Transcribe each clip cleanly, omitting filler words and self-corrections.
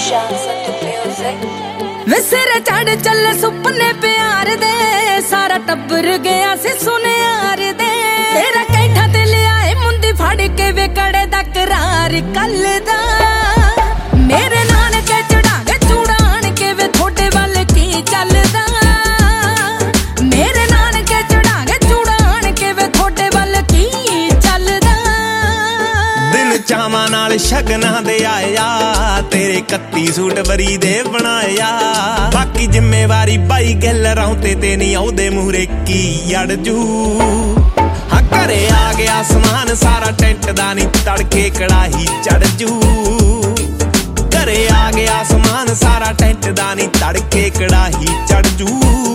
ਵੇ ਸਿਰ ਚੜ ਚੱਲੇ ਸੁਪਨੇ ਪਿਆਰ ਦੇ, ਸਾਰਾ ਟੱਬਰ ਗਿਆ ਸੀ ਸੁਨਿਆਰ ਦੇ। ਤੇਰਾ ਕੈਂਠਾ ਤੇ ਲਿਆਏ ਮੁੰਦੀ ਫੜ ਕੇ ਵੇ ਕੜੇ ਦਾ ਕਰਾਰ ਕੱਲ ਦਾ। ਮੇਰੇ ਨਾਨਕੇ ਚੜਾਂਗੇ ਚੂੜਾਣ ਕੇ ਵੇ ਥੋੜੇ ਵੱਲ ਕੀ ਚੱਲਦਾ। ਮੇਰੇ ਨਾਨਕੇ ਚੜਾਂਗੇ ਚੂੜਾਣ ਕੇ ਵੇ ਥੋੜੇ ਵੱਲ ਕੀ ਚੱਲਦਾ। ਦਿਨ ਚਾਵਾਂ ਨਾਲ ਸ਼ਗਨਾਂ ਦੇ ਆਇਆ, ਤੇਰੇ 31 ਸੂਟ ਵਰੀ ਦੇ ਬਣਾਇਆ। ਬਾਕੀ ਜ਼ਿੰਮੇਵਾਰੀ ਬਾਈ ਗੱਲ ਰੌਂਤੇ ਤੇ ਨਹੀਂ ਆਉਦੇ ਮੂਹਰੇ ਕੀ ਅੜ ਜੂ। ਹਾਂ ਘਰੇ ਆ ਗਿਆ ਸਮਾਨ ਸਾਰਾ ਟੈਂਟ ਦਾ ਨੀ ਤੜਕੇ ਕੜਾਹੀ ਚੜ ਜੂ। ਘਰੇ ਆ ਗਿਆ ਸਮਾਨ ਸਾਰਾ ਟੈਂਟ ਦਾ ਨੀ ਤੜਕੇ ਕੜਾਹੀ ਚੜ ਜੂ।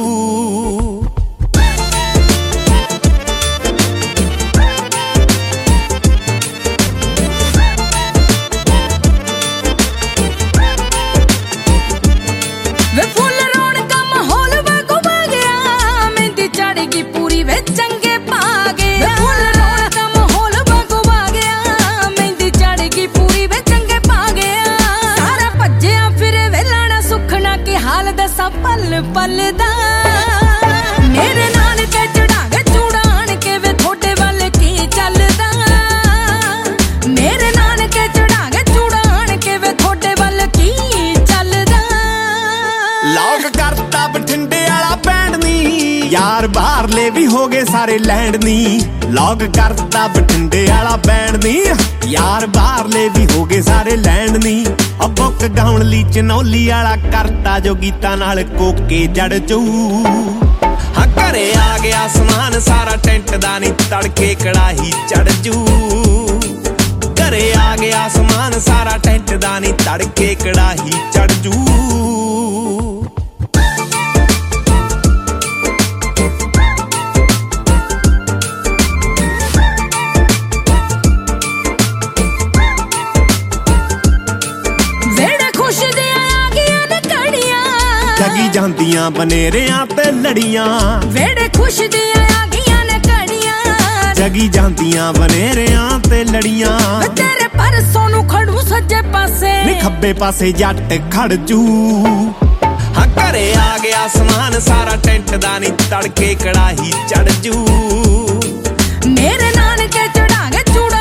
ਵੇ ਫੁੱਲ ਰੌਣਕਾਂ ਮਾਹੌਲ ਵਗਵਾ ਗਿਆ, ਮਹਿੰਦੀ ਚੜ ਗਈ ਪੂਰੀ ਵੇ ਚੰਗੇ ਪਾ ਗਏ। ਵੇ ਫੁੱਲ ਰੌਣਕਾਂ ਮਾਹੌਲ ਵਗਵਾ ਗਿਆ, ਮਹਿੰਦੀ ਚੜ ਗਈ ਪੂਰੀ ਵੇ ਚੰਗੇ ਪਾ ਗਿਆ। ਸਾਰਾ ਭੱਜਿਆ ਫਿਰੇ ਵੇਲਣਾ ਸੁਖਣਾ ਕੀ ਹਾਲ ਦੱਸਾਂ ਪਲ ਪਲ ਦਾ। ਮੇਰੇ ਨਾਨਕੇ ਚੜਾਂਗੇ ਚੂੜਾਣ ਕੇ ਵੇ ਥੋੜੇ ਵੱਲ ਕੀ ਚੱਲਦਾ। ਮੇਰੇ ਨਾਨਕੇ ਚੜਾਂਗੇ ਚੂੜਾਣ ਕੇ ਵੇ ਥੋੜੇ ਵੱਲ ਕੀ ਚੱਲਦਾ। ਲੌਕ ਕਰਤਾ ਬਠਿੰਡੇ ਵਾਲਾ ਬੈਂਡ ਨੀ, ਯਾਰ ਬਾਹਰਲੇ ਵੀ ਹੋ ਗਏ ਸਾਰੇ ਲੈਂਡ ਨੀ। ਲੌਕ ਕਰਤਾ ਬਠਿੰਡੇ ਵਾਲਾ ਬੈਂਡ ਨੀ, ਯਾਰ ਬਾਹਰਲੇ ਵੀ ਹੋ ਗਏ ਸਾਰੇ ਲੈਂਡ ਨੀ। ਬੁੱਕ ਗਾਉਣ ਲਈ ਚਨੌਲੀ ਵਾਲਾ ਕਰਤਾ ਜੋ ਗੀਤਾਂ ਨਾਲ ਕੋਕੇ ਜੜ ਜੂ। ਹਾਂ ਘਰੇ ਆ ਗਿਆ ਸਮਾਨ ਸਾਰਾ ਟੈਂਟ ਦਾ ਨੀ ਤੜਕੇ ਕੜਾਹੀ ਚੜ ਜੂ। ਘਰੇ ਆ ਗਿਆ ਸਮਾਨ ਸਾਰਾ ਟੈਂਟ ਦਾ ਨੀ ਤੜਕੇ ਕੜਾਹੀ ਚੜ ਜੂ। ਜਗੀ ਜਾਂਦੀਆਂ ਬਨੇਰਿਆਂ ਤੇ ਲੜੀਆਂ, ਵੇੜੇ ਖੁਸ਼ ਦੀਆਂ ਆ ਗਈਆਂ ਨੇ ਘੜੀਆਂ। ਜਗੀ ਜਾਂਦੀਆਂ ਬਨੇਰਿਆਂ ਤੇ ਲੜੀਆਂ। ਤੇਰੇ ਪਰਸੋਂ ਨੂੰ ਖੜੂ ਸੱਜੇ ਪਾਸੇ ਨੀ ਖੱਬੇ ਪਾਸੇ ਜੱਟ ਖੜ ਜੂ। ਹਾਂ ਘਰੇ ਆ ਗਿਆ ਸਮਾਨ ਸਾਰਾ ਟੈਂਟ ਦਾ ਨੀ ਤੜਕੇ ਕੜਾਹੀ ਚੜ ਜੂ। ਮੇਰੇ ਨਾਨਕੇ ਚੜਾਂਗੇ ਚੂੜ